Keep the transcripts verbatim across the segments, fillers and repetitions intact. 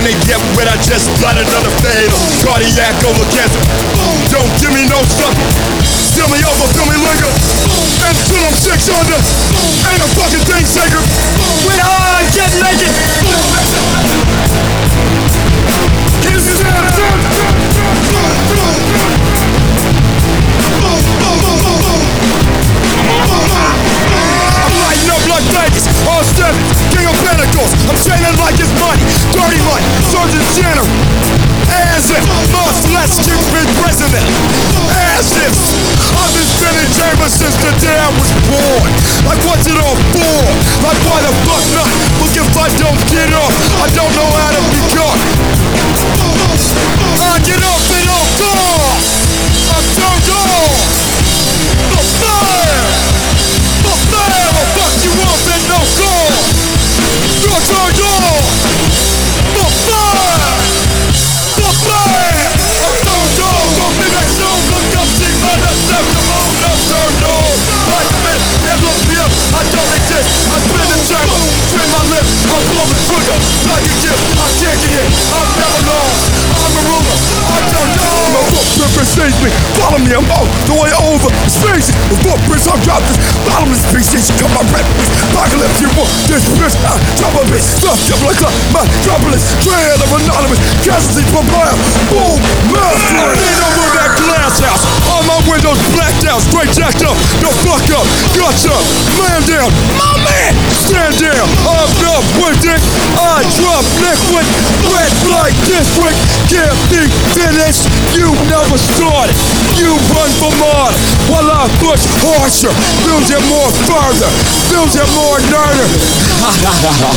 they get wet, I just got another fatal. Cardiac over cancer. Don't give me no supper. Fill me over, fill me liquor. Until I'm six under. Ain't a fucking thing sacred. With hard, get naked. Here's the sound. I'm lighting up like Vegas, all seven, king of pentacles. I'm chaining like it's money, dirty money, Surgeon General. As if my flesh keeps me prisoner. As if I've been spinning chambers since the day I was born. Like what's it all for? Like why the fuck not? Look, if I don't get up, I don't know how to be caught. I get up and I'll go. I'm turned on. The fire. The fire will fuck you up and no go. You're turned on. The fire. The fire. I'm turned on. Don't be like so. Look up, see my unacceptable. I'm turned on. Like a man, and look me up. I don't exist. I spin the chamber. Trim my lips. I'm blowing trigger. Like a gift. I can't get hit. I'm never lost. I'm a ruler. I don't know. My footprint precedes me. Follow me. I'm all the way over. Space. The footprints I've dropped this bottomless species. Come on, breakfast. Apocalypse. You want this bitch. I drop a bitch. Stuffed up like a metropolis. Trail of anonymous. Casualty from blast. Boom. Master. Lean over that glass house. All my windows blacked out. Straight jacked up. No fuck up. Guts up. Man down. My man. Stand down. I'm not with it. I drop liquid. Red light district. Can't be finished. You never started. You run for more. While I push harsher. Build it more further. Build it more nerder. Ha ha ha ha.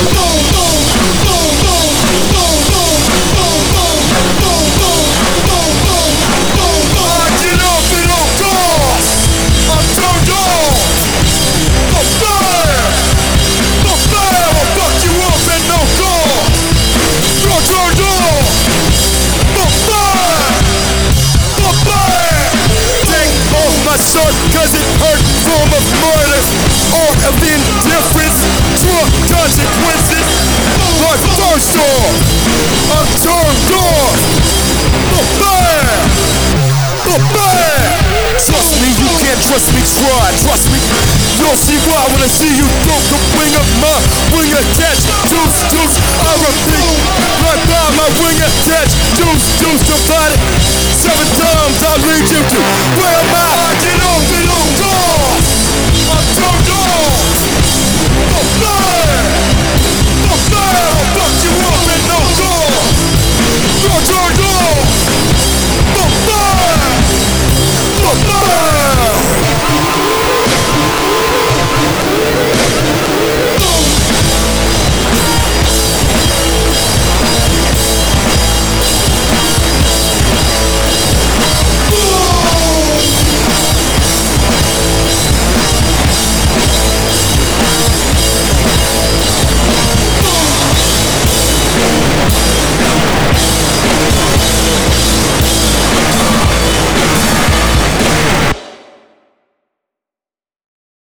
I get up and I'll go. I'm turned on. The fire. The fire will fuck you up and no go. You're turned on. The fire. The fire. Take off my shirt cause it hurt form of murder. All of indifference. True consequences. Like first off. I'm turned on. The fire. The fire. Trust me, you can't trust me, try, trust me. You'll see why when I see you broke the wing of my wing attached. Juice, juice, I repeat. Right by my wing attached. Juice, juice divided. Seven times I'll lead you to where am I?